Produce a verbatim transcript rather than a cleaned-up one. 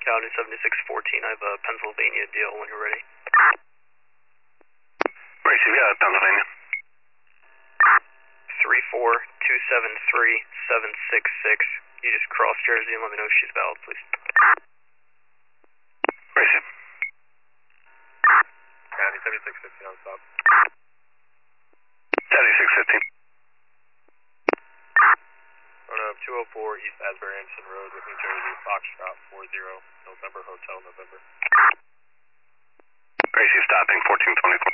County seventy-six fourteen, I have a Pennsylvania deal when you're ready. Racy, yeah, Pennsylvania. three four two seven three seven six six. You just cross Jersey and let me know if she's valid, please. Racy. County seventy-six fifteen on stop. seventy-six fifteen. Going up two oh four East Asbury Anderson Road with New Jersey, Foxtrot four zero, November Hotel, November. Racy, stopping fourteen twenty-four.